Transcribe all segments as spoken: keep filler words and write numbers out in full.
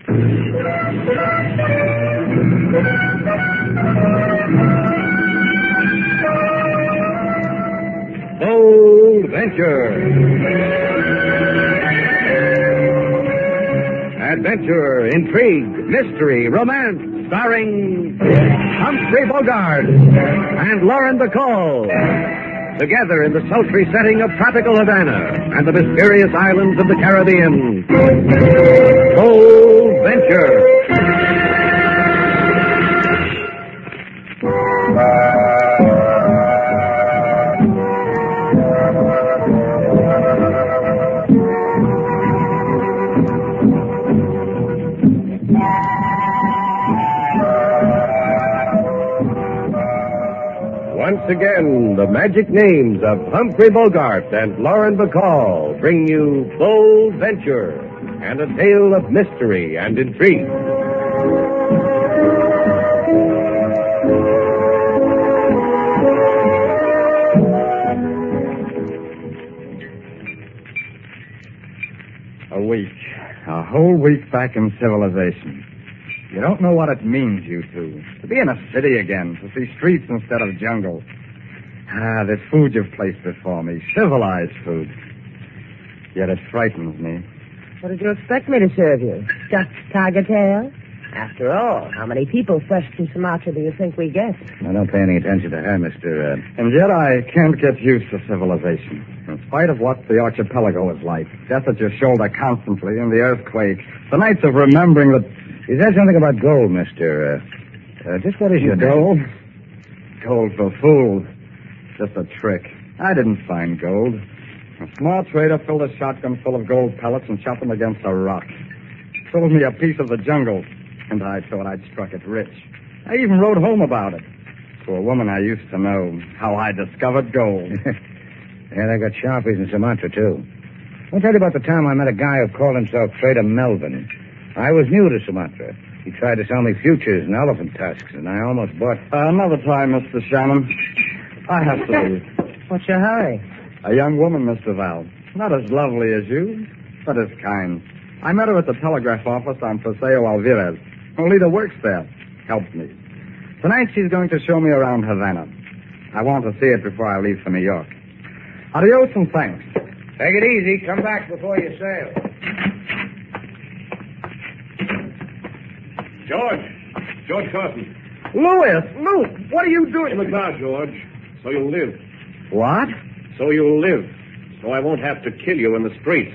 Bold Venture. Adventure, intrigue, mystery, romance, starring Humphrey Bogart and Lauren Bacall. Together in the sultry setting of tropical Havana and the mysterious islands of the Caribbean. Bold Venture. Once again, the magic names of Humphrey Bogart and Lauren Bacall bring you Bold Venture and a tale of mystery and intrigue. A week. A whole week back in civilization. You don't know what it means, you two. To be in a city again, to see streets instead of jungle. Ah, this food you've placed before me, civilized food. Yet it frightens me. What did you expect me to serve you? Stuffed tiger tail? After all, how many people fresh from Sumatra do you think we get? Now, don't pay any attention to her, Mister Uh... And yet I can't get used to civilization. In spite of what the archipelago is like. Death at your shoulder constantly, and the earthquake. The nights of remembering that... You said something about gold, Mister Uh, uh, just what is your gold? Gold for fools. Just a trick. I didn't find gold. A small trader filled a shotgun full of gold pellets and shot them against a rock. Sold me a piece of the jungle, and I thought I'd struck it rich. I even wrote home about it. To a woman I used to know, how I discovered gold. Yeah, they got sharpies in Sumatra, too. I'll tell you about the time I met a guy who called himself Trader Melvin. I was new to Sumatra. He tried to sell me futures and elephant tusks, and I almost bought... Uh, another time, Mister Shannon. I have to leave. What's your hurry? A young woman, Mister Val. Not as lovely as you, but as kind. I met her at the telegraph office on Paseo Alvarez. Olita works there. Helped me. Tonight she's going to show me around Havana. I want to see it before I leave for New York. Adios and thanks. Take it easy. Come back before you sail. George. George Carson. Louis! Lou! What are you doing? In the car, George. So you'll live. What? So you'll live. So I won't have to kill you in the streets.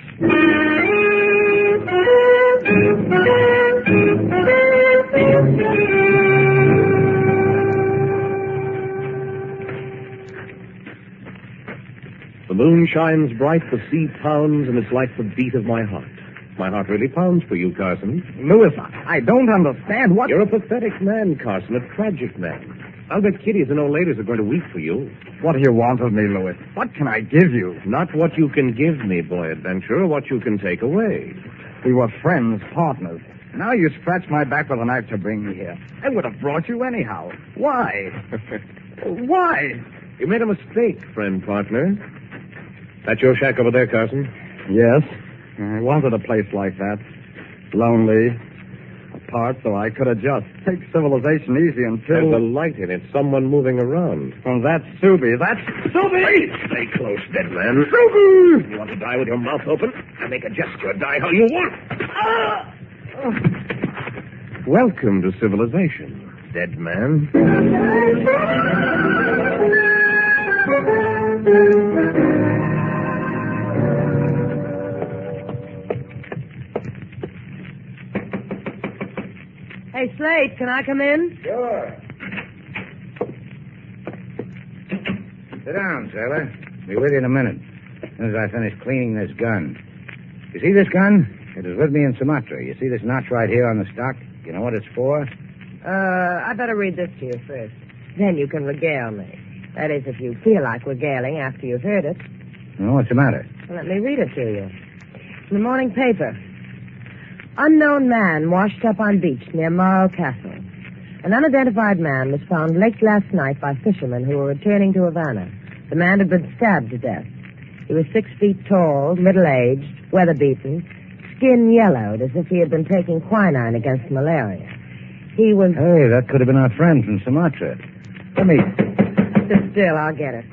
The moon shines bright, the sea pounds, and it's like the beat of my heart. My heart really pounds for you, Carson. Louis, I don't understand what... You're a pathetic man, Carson, a tragic man. I'll bet kiddies and old ladies are going to weep for you. What do you want of me, Louis? What can I give you? Not what you can give me, boy adventurer, what you can take away. We were friends, partners. Now you scratch my back with a knife to bring me here. I would have brought you anyhow. Why? Why? You made a mistake, friend, partner. That your shack over there, Carson? Yes. I wanted a place like that. Lonely. Apart so I could adjust. Take civilization easy until... There's a light in it. Someone moving around. From that Subi. That's Subi! Hey, stay close, dead man. Subi! You want to die with your mouth open? I make a gesture. Die how you want. Ah! Oh. Welcome to civilization, dead man. Hey, Slate, can I come in? Sure. Sit down, sailor. Be with you in a minute. As soon as I finish cleaning this gun. You see this gun? It was with me in Sumatra. You see this notch right here on the stock? You know what it's for? Uh, I better read this to you first. Then you can regale me. That is, if you feel like regaling after you've heard it. No, what's the matter? Well, let me read it to you. In the morning paper. Unknown man washed up on beach near Morro Castle. An unidentified man was found late last night by fishermen who were returning to Havana. The man had been stabbed to death. He was six feet tall, middle-aged, weather-beaten, skin yellowed as if he had been taking quinine against malaria. He was... Hey, that could have been our friend from Sumatra. Let me... Sit still, I'll get it.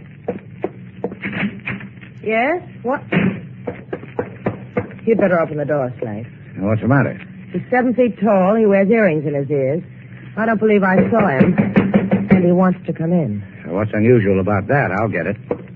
Yes? What? You'd better open the door, Slate. What's the matter? He's seven feet tall. He wears earrings in his ears. I don't believe I saw him. And he wants to come in. What's unusual about that? I'll get it.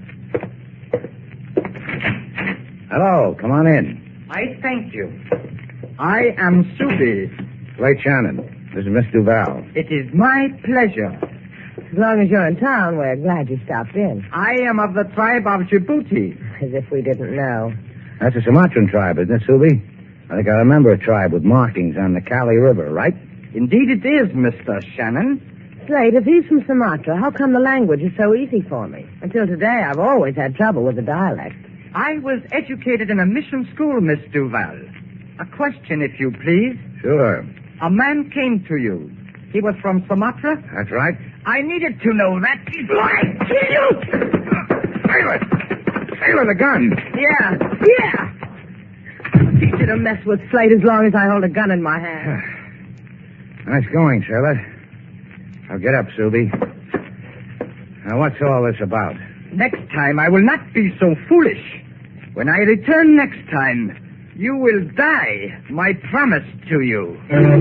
Hello, come on in. I thank you. I am Subi. Slate Shannon. This is Miss Duval. It is my pleasure. As long as you're in town, we're glad you stopped in. I am of the tribe of Djibouti. As if we didn't know. That's a Sumatran tribe, isn't it, Subi? I think I remember a tribe with markings on the Kali River, right? Indeed it is, Mister Shannon. Slate, if he's from Sumatra, how come the language is so easy for me? Until today, I've always had trouble with the dialect. I was educated in a mission school, Miss Duval. A question, if you please. Sure. A man came to you. He was from Sumatra? That's right. I needed to know that before I kill you! Sailor! Sailor, the gun! Yeah, yeah! Teach you to mess with Slate as long as I hold a gun in my hand. Nice going, Sailor. Now get up, Subi. Now, what's all this about? Next time, I will not be so foolish. When I return next time, you will die, my promise to you.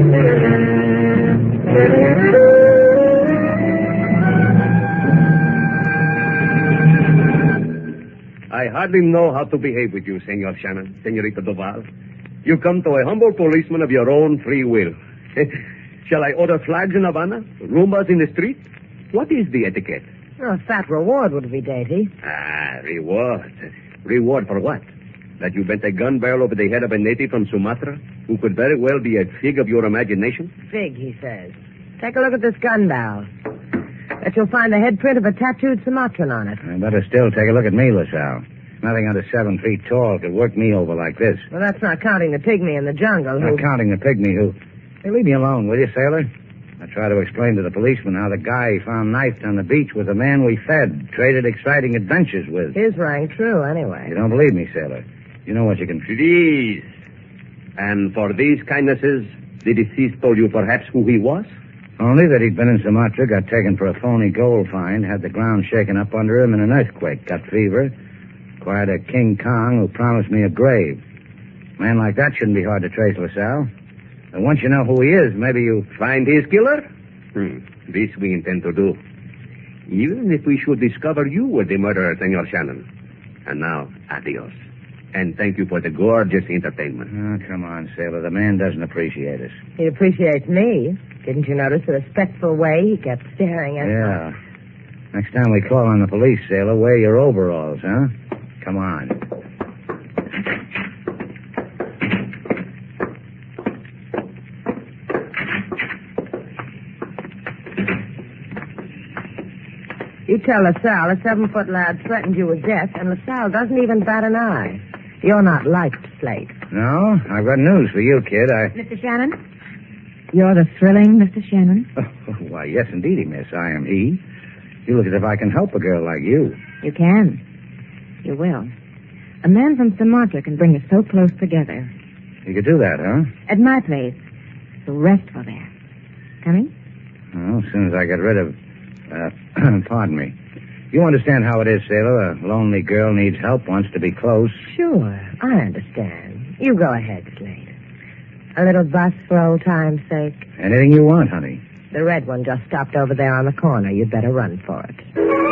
I hardly know how to behave with you, Senor Shannon, Senorita Duval. You come to a humble policeman of your own free will. Shall I order flags in Havana? Roombas in the street? What is the etiquette? Oh, a fat reward would be dainty. Ah, reward. Reward for what? That you bent a gun barrel over the head of a native from Sumatra who could very well be a fig of your imagination? Fig, he says. Take a look at this gun barrel. Bet you'll find the head print of a tattooed Sumatran on it. I better still take a look at me, LaSalle. Nothing under seven feet tall could work me over like this. Well, that's not counting the pygmy in the jungle who... Not counting the pygmy who... Hey, leave me alone, will you, sailor? I tried to explain to the policeman how the guy he found knifed on the beach was a man we fed, traded exciting adventures with. His rang true, anyway. You don't believe me, sailor? You know what you can... Please. And for these kindnesses, the deceased told you perhaps who he was? Only that he'd been in Sumatra, got taken for a phony gold find, had the ground shaken up under him in an earthquake, got fever, acquired a King Kong who promised me a grave. A man like that shouldn't be hard to trace, LaSalle. And once you know who he is, maybe you... Find his killer? Hmm. This we intend to do. Even if we should discover you were the murderer, Senor Shannon. And now, adios. And thank you for the gorgeous entertainment. Oh, come on, sailor. The man doesn't appreciate us. He appreciates me. Didn't you notice the respectful way he kept staring at me? Yeah. Next time we call on the police, sailor, wear your overalls, huh? Come on. You tell LaSalle a seven-foot lad threatened you with death, and LaSalle doesn't even bat an eye. You're not liked, Slate. No? I've got news for you, kid. I... Mister Shannon? You're the thrilling Mister Shannon? Oh, why, yes, indeedy, miss. I am he. You look as if I can help a girl like you. You can. You will. A man from Sumatra can bring us so close together. You could do that, huh? At my place. So restful there. Coming? Well, as soon as I get rid of... Uh, pardon me. You understand how it is, sailor. A lonely girl needs help, wants to be close. Sure, I understand. You go ahead, Slate. A little bus for old time's sake. Anything you want, honey. The red one just stopped over there on the corner. You'd better run for it.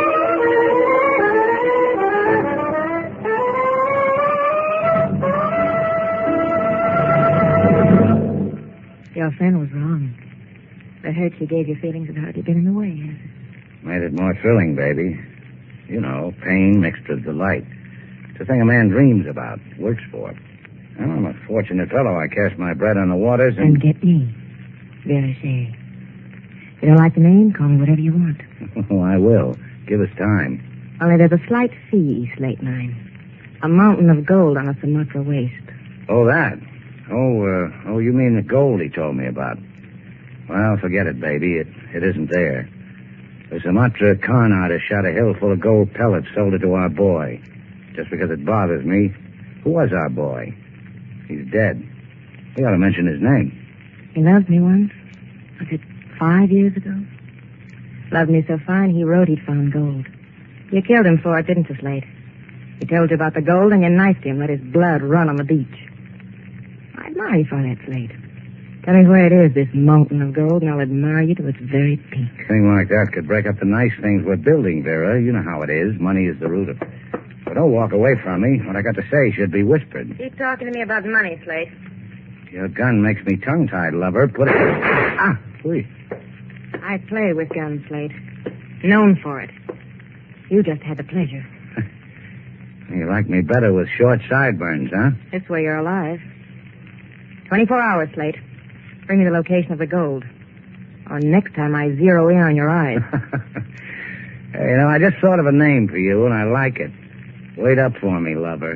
Your friend was wrong. The hurt she gave your feelings had hardly been in the way, has it? Made it more thrilling, baby. You know, pain mixed with delight. It's a thing a man dreams about, works for. Well, I'm a fortunate fellow. I cast my bread on the waters and... And get me. Vera Shea. If you don't like the name, call me whatever you want. Oh, I will. Give us time. Only there's a slight fee, Slate Nine. A mountain of gold on a Sumatra waste. Oh, that? Oh, uh, oh, you mean the gold he told me about. Well, forget it, baby. It, it isn't there. The Sumatra con artist shot a hill full of gold pellets, sold it to our boy. Just because it bothers me, who was our boy? He's dead. You ought to mention his name. He loved me once. Was it five years ago? Loved me so fine, he wrote he'd found gold. You killed him for it, didn't you, Slate? He told you about the gold and you knifed him, let his blood run on the beach. I admire you for that, Slate. Tell me where it is, this mountain of gold, and I'll admire you to its very peak. A thing like that could break up the nice things we're building, Vera. You know how it is. Money is the root of... But don't walk away from me. What I got to say should be whispered. Keep talking to me about money, Slate. Your gun makes me tongue-tied, lover. Put it... Ah, please. I play with guns, Slate. Known for it. You just had the pleasure. You like me better with short sideburns, huh? This way you're alive. Twenty-four hours, Slate. Bring me the location of the gold. Or next time I zero in on your eyes. Hey, you know, I just thought of a name for you, and I like it. Wait up for me, lover.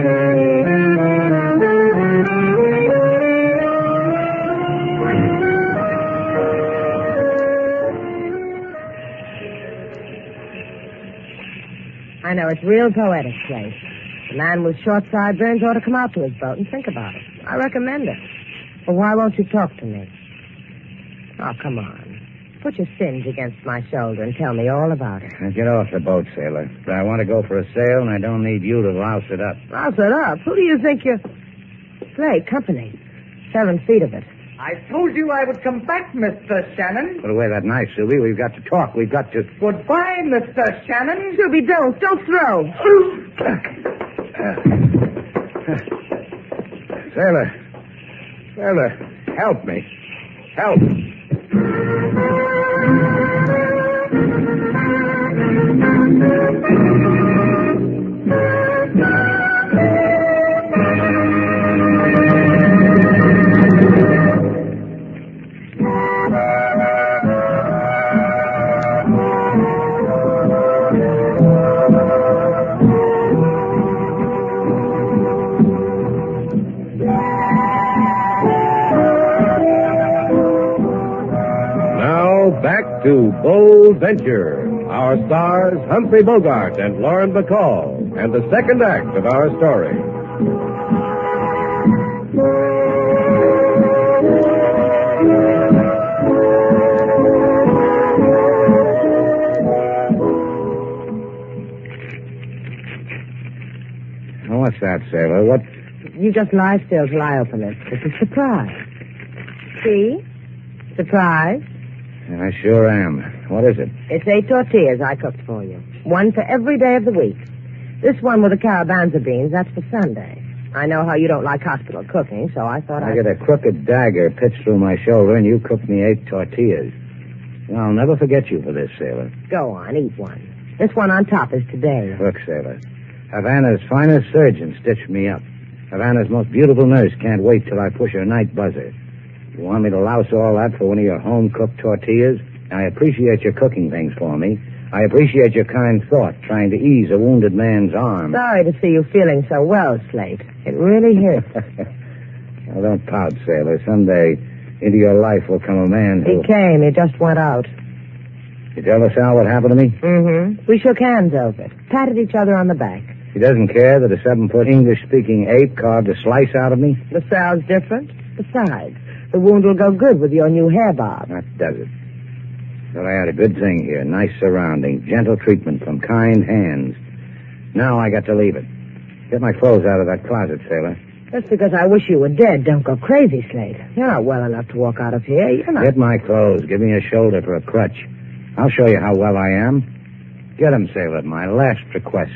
I know, it's real poetic, Slate. The man with short sideburns ought to come out to his boat and think about it. I recommend it. But why won't you talk to me? Oh, come on. Put your sins against my shoulder and tell me all about it. Now get off the boat, sailor. But I want to go for a sail, and I don't need you to louse it up. Louse it up? Who do you think you're... Slate, company. Seven feet of it. I told you I would come back, Mister Shannon. Put away that knife, Sylvie. We've got to talk. We've got to... Goodbye, Mister Shannon. Sylvie, don't. Don't throw. Sailor. Sailor, help me. Help. Back to Bold Venture. Our stars, Humphrey Bogart and Lauren Bacall, and the second act of our story. What's that, sailor? What? You just lie still till I open it. It's a surprise. See? Surprise. I sure am. What is it? It's eight tortillas I cooked for you. One for every day of the week. This one with the carabanza beans, that's for Sunday. I know how you don't like hospital cooking, so I thought I I'd... get a crooked dagger pitched through my shoulder, and you cooked me eight tortillas. I'll never forget you for this, sailor. Go on, eat one. This one on top is today. Look, sailor. Havana's finest surgeon stitched me up. Havana's most beautiful nurse can't wait till I push her night buzzer. You want me to louse all that for one of your home-cooked tortillas? I appreciate your cooking things for me. I appreciate your kind thought, trying to ease a wounded man's arm. Sorry to see you feeling so well, Slate. It really hurts. Well, don't pout, sailor. Someday into your life will come a man who... He came. He just went out. You tell us, Al, what happened to me? Mm-hmm. We shook hands over it, patted each other on the back. He doesn't care that a seven-foot English-speaking ape carved a slice out of me? The sound's different. Besides, the wound will go good with your new hair bob. That does it. Thought I had a good thing here. Nice surroundings, gentle treatment from kind hands. Now I got to leave it. Get my clothes out of that closet, sailor. Just because I wish you were dead, don't go crazy, Slate. You're not well enough to walk out of here. You're not... Get my clothes. Give me a shoulder for a crutch. I'll show you how well I am. Get 'em, sailor. My last request.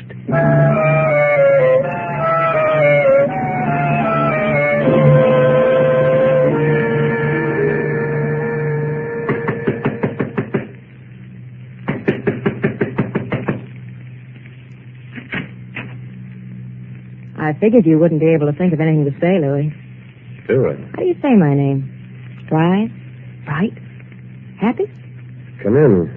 I figured you wouldn't be able to think of anything to say, Louis. Do it. How do you say my name? Dry? Bright? Happy? Come in.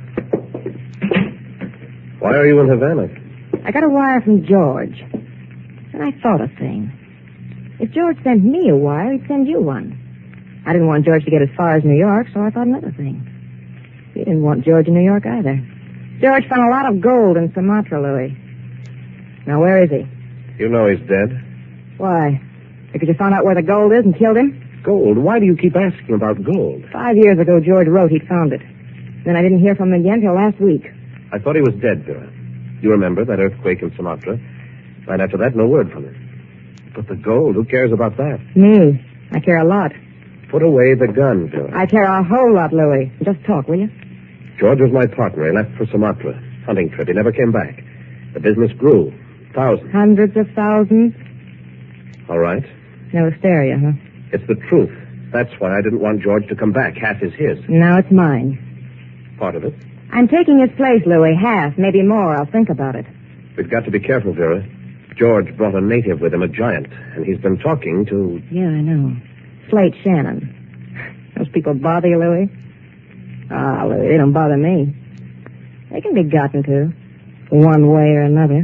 Why are you in Havana? I got a wire from George. And I thought a thing. If George sent me a wire, he'd send you one. I didn't want George to get as far as New York, so I thought another thing. You didn't want George in New York either. George found a lot of gold in Sumatra, Louis. Now, where is he? You know he's dead. Why? Because you found out where the gold is and killed him? Gold? Why do you keep asking about gold? Five years ago, George wrote he'd found it. Then I didn't hear from him again till last week. I thought he was dead, Vera. You remember that earthquake in Sumatra? Right after that, no word from him. But the gold, who cares about that? Me. I care a lot. Put away the gun, Vera. I care a whole lot, Louis. Just talk, will you? George was my partner. He left for Sumatra. Hunting trip. He never came back. The business grew. Thousands. Hundreds of thousands. All right. No hysteria, huh? It's the truth. That's why I didn't want George to come back. Half is his. Now it's mine. Part of it. I'm taking his place, Louis. Half, maybe more. I'll think about it. We've got to be careful, Vera. George brought a native with him, a giant, and he's been talking to... Yeah, I know. Slate Shannon. Those people bother you, Louis? Ah, Louis, they don't bother me. They can be gotten to, one way or another.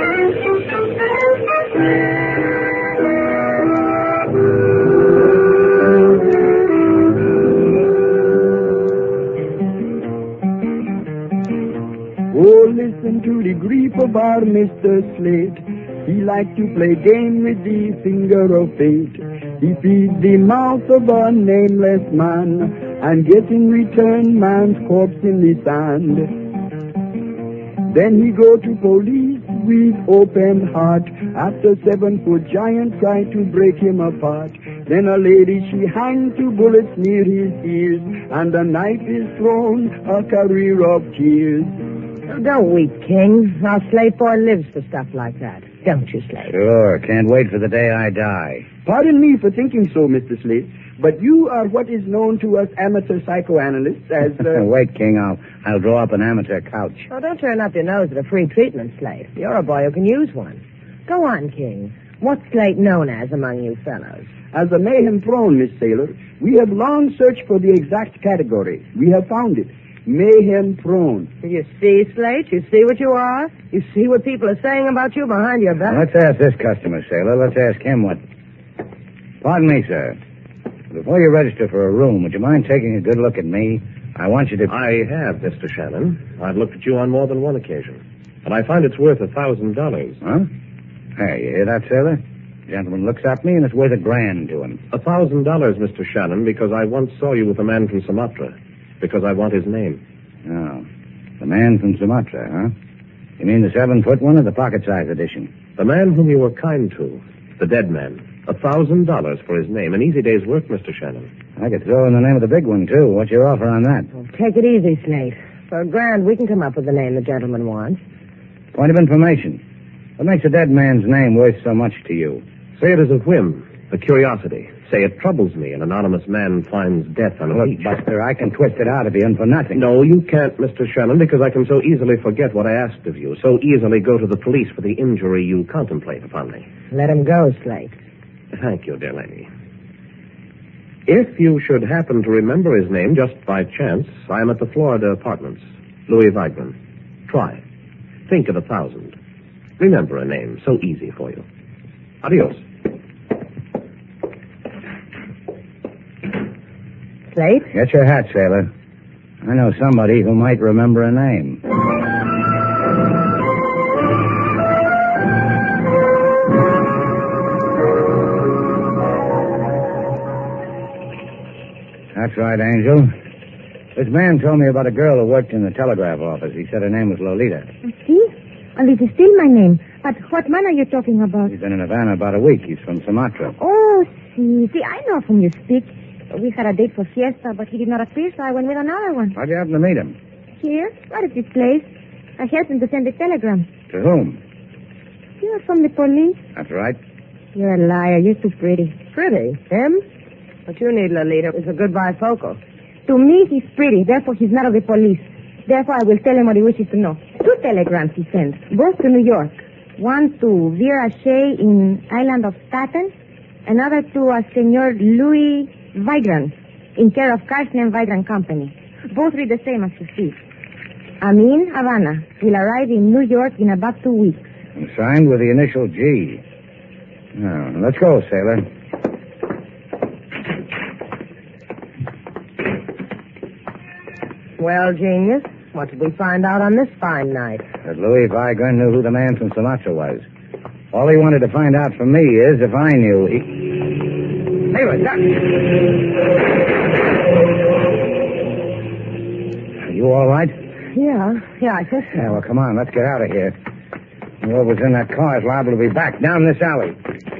Oh, listen to the grief of our Mister Slate. He likes to play game with the finger of fate. He feeds the mouth of a nameless man and gets in return man's corpse in the sand. Then he go to police with open heart after seven-foot giant try to break him apart. Then a lady, she hangs two bullets near his ears, and a knife is thrown, a career of tears. Don't weep, King. Our Slate boy lives for stuff like that. Don't you, Slate? Sure. Can't wait for the day I die. Pardon me for thinking so, Mister Slate, but you are what is known to us amateur psychoanalysts as... Uh... Wait, King. I'll I'll draw up an amateur couch. Oh, don't turn up your nose at a free treatment, Slate. You're a boy who can use one. Go on, King. What's Slate known as among you fellows? As a mayhem prone, Miss Sailor, we have long searched for the exact category. We have found it. Mayhem prone. You see, Slate? You see what you are? You see what people are saying about you behind your back? Let's ask this customer, Sailor. Let's ask him what... Pardon me, sir. Before you register for a room, would you mind taking a good look at me? I want you to... I have, Mister Shannon. I've looked at you on more than one occasion. And I find it's worth a thousand dollars. Huh? Hey, you hear that, Sailor? The gentleman looks at me, and it's worth a grand to him. A thousand dollars, Mister Shannon, because I once saw you with a man from Sumatra. Because I want his name. Oh. The man from Sumatra, huh? You mean the seven-foot one or the pocket-sized edition? The man whom you were kind to. The dead man. A thousand dollars for his name. An easy day's work, Mister Shannon. I could throw in the name of the big one, too. What's your offer on that? Well, take it easy, Slate. For a grand, we can come up with the name the gentleman wants. Point of information. What makes a dead man's name worth so much to you? Say it as a whim, a curiosity. Say it troubles me. An anonymous man finds death on a Look, beach. Buster, I can twist it out of you and for nothing. No, you can't, Mister Shannon, because I can so easily forget what I asked of you. So easily go to the police for the injury you contemplate upon me. Let him go, Slate. Thank you, dear lady. If you should happen to remember his name just by chance, I am at the Florida Apartments. Louis Weigman. Try. Think of a thousand. Remember a name so easy for you. Adios. Slate? Get your hat, sailor. I know somebody who might remember a name. That's right, Angel. This man told me about a girl who worked in the telegraph office. He said her name was Lolita. See? Only it is still my name. But what man are you talking about? He's been in Havana about a week. He's from Sumatra. Oh, see. See, I know whom you speak. We had a date for fiesta, but he did not appear, so I went with another one. How'd you happen to meet him? Here? Right at this place. I helped him to send a telegram. To whom? You are from the police? That's right. You're a liar. You're too pretty. Pretty? Him? What you need, Lolita, is a good bifocal. To me, he's pretty. Therefore, he's not of the police. Therefore, I will tell him what he wishes to know. Two telegrams he sent, both to New York. One to Vera Shea in island of Staten. Another to a Senor Louis Weigand, in care of Carson and Weigand Company. Both read the same as you see. Amin, Havana, will arrive in New York in about two weeks. And signed with the initial G. Now, let's go, sailor. Well, genius, what did we find out on this fine night? That Louis Weigand knew who the man from Sumatra was. All he wanted to find out from me is if I knew he... Sailor, duck! Are you all right? Yeah, yeah, I think so. Yeah, well, come on, let's get out of here. Whoever's in that car is liable to be back down this alley.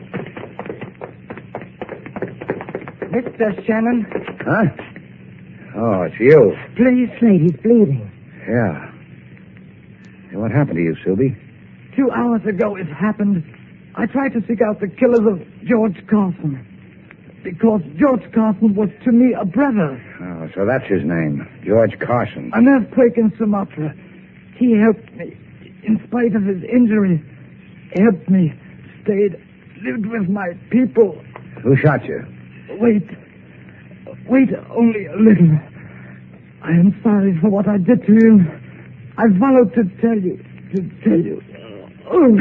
Mister Shannon, Huh? Oh, it's you. please. Slade, he's bleeding. Yeah. Hey, what happened to you, Subi? Two hours ago it happened. I tried to seek out the killers of George Carson. Because George Carson was to me a brother. Oh, so that's his name, George Carson. An earthquake in Sumatra. He helped me. In spite of his injury, he helped me. Stayed, lived with my people. Who shot you? Wait. Wait only a little. I am sorry for what I did to you. I followed to tell you. To tell you. Oh.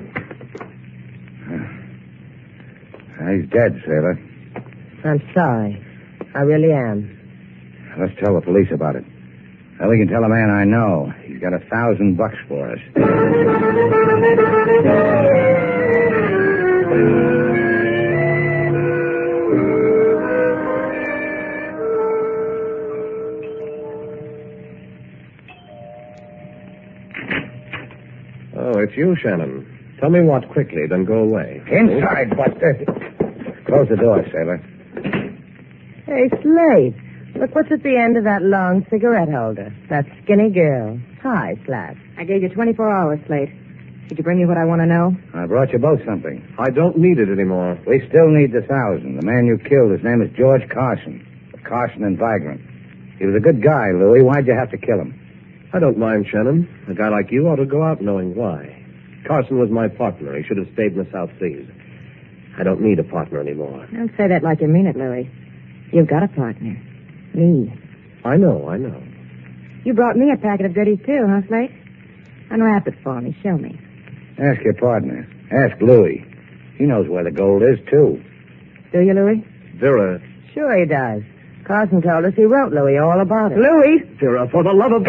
He's dead, sailor. I'm sorry. I really am. Let's tell the police about it. Well, we can tell a man I know. He's got a thousand bucks for us. Oh, it's you, Shannon. Tell me what quickly, then go away. Inside, Buster. Close the door, sailor. Hey, Slade. Look what's at the end of that long cigarette holder. That skinny girl. Hi, Slade. I gave you twenty-four hours, Slate. Did you bring me what I want to know? I brought you both something. I don't need it anymore. We still need the thousand. The man you killed, his name is George Carson. Carson and Vigrant. He was a good guy, Louis. Why'd you have to kill him? I don't mind, Shannon. A guy like you ought to go out knowing why. Carson was my partner. He should have stayed in the South Seas. I don't need a partner anymore. Don't say that like you mean it, Louis. You've got a partner. Me. I know, I know. You brought me a packet of goodies, too, huh, Slate? Unwrap it for me. Show me. Ask your partner. Ask Louis. He knows where the gold is, too. Do you, Louis? Vera. Sure he does. Carson told us he wrote Louis all about it. Louis! Vera, for the love of...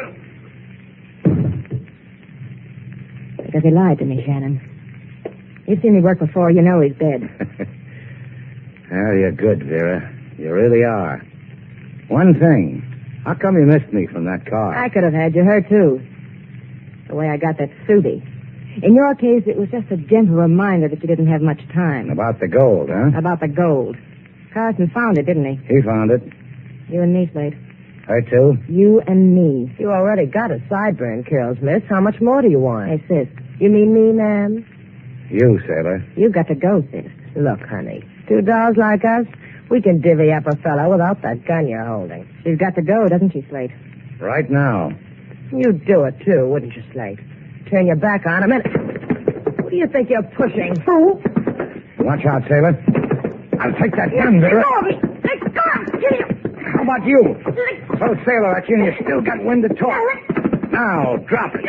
Because he lied to me, Shannon. You've seen me work before. You know he's dead. Well, you're good, Vera. You really are. One thing. How come you missed me from that car? I could have had you hurt, too. The way I got that Subi. In your case, it was just a gentle reminder that you didn't have much time. About the gold, huh? About the gold. Carson found it, didn't he? He found it. You and me, Slade. Her, too? You and me. You already got a sideburn, Kills, miss. How much more do you want? Hey, sis. You mean me, ma'am? You, sailor. You've got to go, sis. Look, honey. Two dolls like us, we can divvy up a fellow without that gun you're holding. She's got to go, doesn't she, Slade? Right now. You'd do it, too, wouldn't you, Slade? Turn your back on him and... What do you think you're pushing, fool? Watch out, sailor. I'll take that gun, Vera. Let go of me! How about you? So, sailor, that's you, and you still got wind to talk. Now, drop it.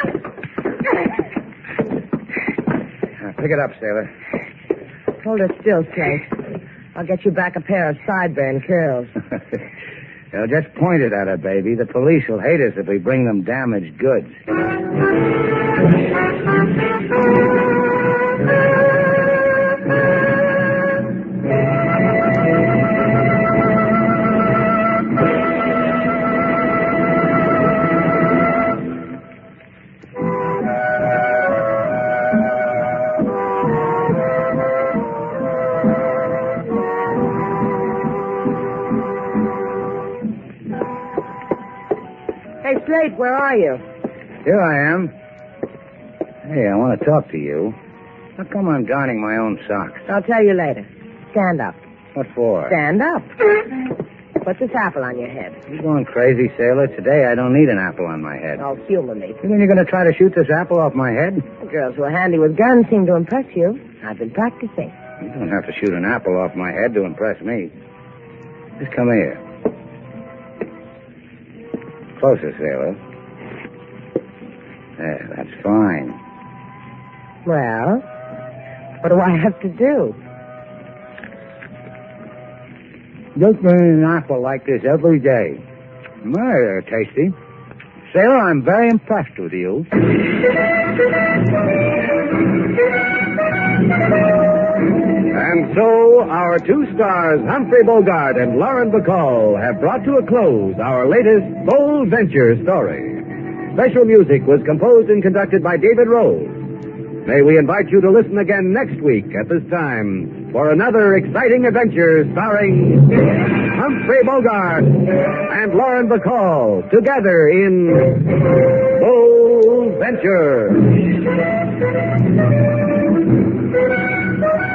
Now, pick it up, sailor. Hold it still, Slade. I'll get you back a pair of sideburn curls. Now, just point it at her, baby. The police will hate us if we bring them damaged goods. Hey, Slade, where are you? Here I am. Hey, I want to talk to you. How come I'm darning my own socks? I'll tell you later. Stand up. What for? Stand up. Put this apple on your head. You going crazy, sailor? Today I don't need an apple on my head. Oh, humor me. You mean you're going to try to shoot this apple off my head? The girls who are handy with guns seem to impress you. I've been practicing. You don't have to shoot an apple off my head to impress me. Just come here. Closer, sailor. There, that's fine. Well, what do I have to do? Just bring an apple like this every day. My, they're tasty. Sailor, I'm very impressed with you. And so, our two stars, Humphrey Bogart and Lauren Bacall, have brought to a close our latest Bold Venture story. Special music was composed and conducted by David Rose. May we invite you to listen again next week at this time for another exciting adventure starring Humphrey Bogart and Lauren Bacall together in Bold Venture.